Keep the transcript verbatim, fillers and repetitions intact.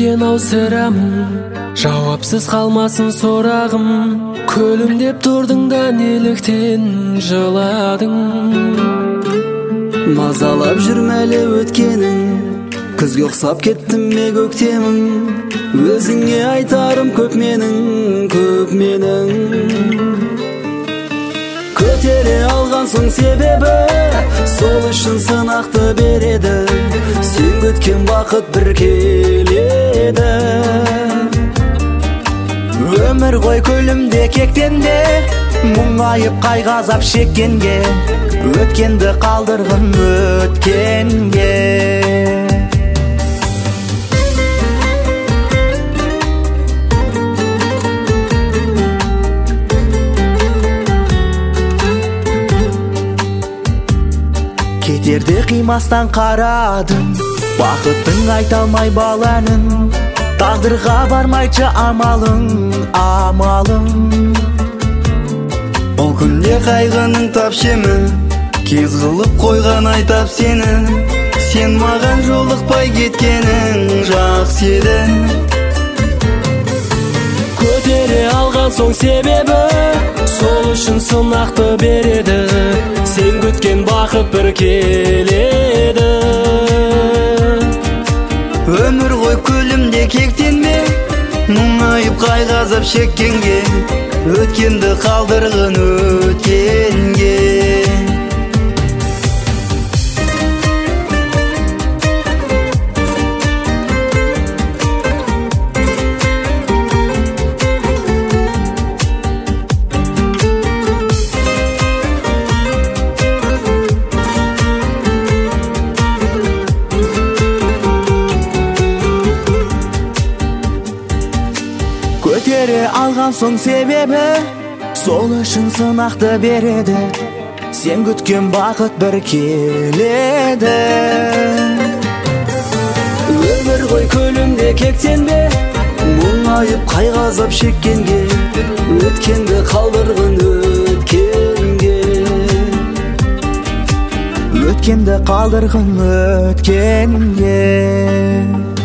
екен ау сірамын, жауапсыз қалмасын сұрағым. Күлімдеп тұрдың да неліктен жыладың? Мазалап жүрмәлі өткенің, күзге ұқсап кеттім ме көктемің. Өзіңе айтарым көп менің, көп менің. Көтере алған соң себебі, сол үшін сынақты береді. Сен күткен бақыт бір келеді. Өмір ғой көлімде кектенде, мұңайып қайғазап шеккенге, өткенді қалдырғын өткенге. Кетерде қимастан қарадым, бақыттың айта алмай бал әнін. Тағдырға бармайчы амалың, амалың. Ол күнде қайғының тапшемі, кез қылып қойған айтап сені. Сен маған жолықпай кеткенің жақсы еді. Көтере алған соң себебі, сол үшін сынақты береді. Сен күткен бақыт бір келеді. Өмір ғой көлімде кектенме, мұңайып қайғазап шеккенге, өткенді қалдырғын өткенге. Көтере алған соң себебі, сол үшін сынақты береді. Сен күткен бақыт бір келеді. Өмір ғой көлімде кектенбе, мұңайып қайғазап шеккенге, өткенді қалдырғын өткенге. Өткенді қалдырғын өткенге.